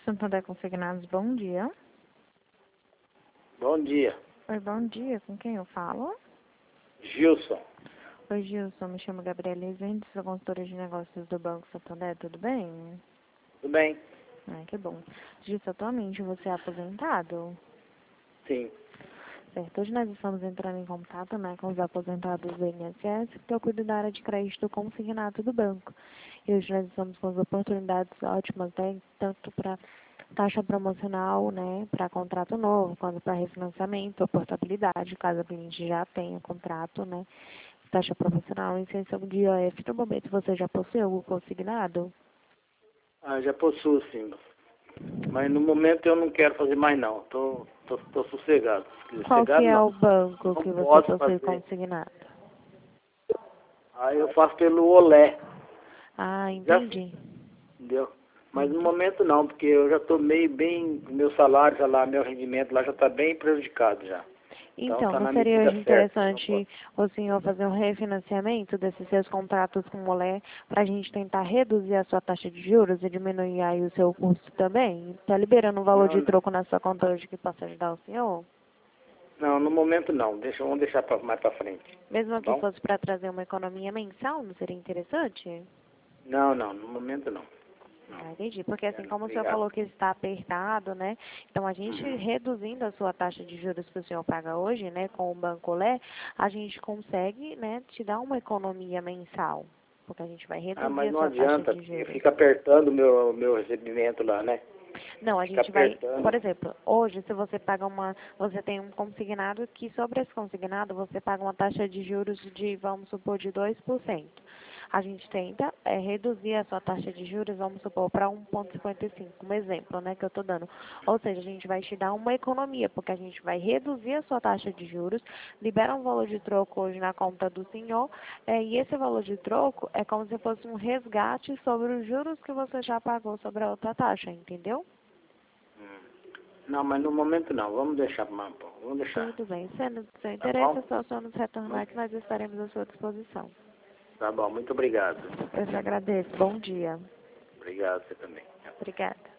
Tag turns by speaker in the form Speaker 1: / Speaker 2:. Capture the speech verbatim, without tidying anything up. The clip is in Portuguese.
Speaker 1: Santander Consignados, bom dia.
Speaker 2: Bom dia.
Speaker 1: Oi, bom dia. Com quem eu falo?
Speaker 2: Gilson.
Speaker 1: Oi, Gilson. Me chamo Gabriela Rezende, sou consultora de negócios do Banco Santander. Tudo bem?
Speaker 2: Tudo bem?
Speaker 1: Ah, que bom. Gilson, atualmente você é aposentado?
Speaker 2: Sim.
Speaker 1: Certo. Hoje nós estamos entrando em contato, né, com os aposentados do I N S S, que eu cuido da área de crédito consignado do banco. E hoje nós estamos com as oportunidades ótimas, né, tanto para taxa promocional, né, para contrato novo, quanto para refinanciamento ou portabilidade, caso o cliente já tenha contrato, né, taxa promocional, isenção de I O F. No momento, você já possui algo consignado?
Speaker 2: Ah, já possuo sim. Mas no momento eu não quero fazer mais não. Tô, tô, tô sossegado.
Speaker 1: Qual que
Speaker 2: Sossegado
Speaker 1: é
Speaker 2: não.
Speaker 1: o banco
Speaker 2: Não
Speaker 1: que você
Speaker 2: posso
Speaker 1: possui
Speaker 2: fazer.
Speaker 1: consignado?
Speaker 2: Aí eu faço pelo Olé.
Speaker 1: Ah,
Speaker 2: Já
Speaker 1: entendi.
Speaker 2: entendeu? Mas no
Speaker 1: Entendi.
Speaker 2: momento não, porque eu já tô meio bem, meu salário, já lá, meu rendimento lá já está bem prejudicado já. Então
Speaker 1: Então,
Speaker 2: tá
Speaker 1: não
Speaker 2: na
Speaker 1: seria
Speaker 2: medida
Speaker 1: hoje
Speaker 2: certa. Não posso.
Speaker 1: interessante o senhor fazer um refinanciamento desses seus contratos com o Molé para a gente tentar reduzir a sua taxa de juros e diminuir aí o seu custo também? Está liberando um valor de
Speaker 2: Não,
Speaker 1: troco na sua conta hoje que possa ajudar o senhor?
Speaker 2: não, no momento não. Deixa, vamos deixar pra, mais para frente.
Speaker 1: Mesmo
Speaker 2: Tá
Speaker 1: que
Speaker 2: bom?
Speaker 1: fosse para trazer uma economia mensal, não seria interessante?
Speaker 2: Não, não, no momento não. Não.
Speaker 1: Ah, entendi. Porque
Speaker 2: É,
Speaker 1: assim,
Speaker 2: não.
Speaker 1: como o senhor
Speaker 2: Obrigado.
Speaker 1: falou que está apertado, né? Então a gente
Speaker 2: Uhum.
Speaker 1: reduzindo a sua taxa de juros que o senhor paga hoje, né, com o Banco Lé, a gente consegue, né, te dar uma economia mensal. Porque a gente vai
Speaker 2: Ah,
Speaker 1: reduzir
Speaker 2: mas
Speaker 1: a
Speaker 2: não
Speaker 1: sua taxa
Speaker 2: adianta,
Speaker 1: de
Speaker 2: porque
Speaker 1: juros.
Speaker 2: fica apertando o meu, meu recebimento lá, né?
Speaker 1: Não, a
Speaker 2: Fica
Speaker 1: gente vai,
Speaker 2: apertando.
Speaker 1: por exemplo, hoje se você paga uma, você tem um consignado que sobre esse consignado você paga uma taxa de juros de, vamos supor, de dois por cento. A gente tenta é, reduzir a sua taxa de juros, vamos supor, para um vírgula cinquenta e cinco, um exemplo, né, que eu estou dando. Ou seja, a gente vai te dar uma economia, porque a gente vai reduzir a sua taxa de juros, libera um valor de troco hoje na conta do senhor, é, e esse valor de troco é como se fosse um resgate sobre os juros que você já pagou sobre a outra taxa, entendeu?
Speaker 2: Hum. Não, mas no momento não. Vamos deixar mais um pouco. Vamos deixar.
Speaker 1: Tudo bem. Sendo do seu
Speaker 2: Tá
Speaker 1: interesse, é
Speaker 2: bom?
Speaker 1: só, só nos retornar
Speaker 2: Muito,
Speaker 1: que nós estaremos à sua disposição.
Speaker 2: tá bom. Muito obrigado.
Speaker 1: Eu te agradeço. Bom dia.
Speaker 2: Obrigado, você também.
Speaker 1: Obrigada.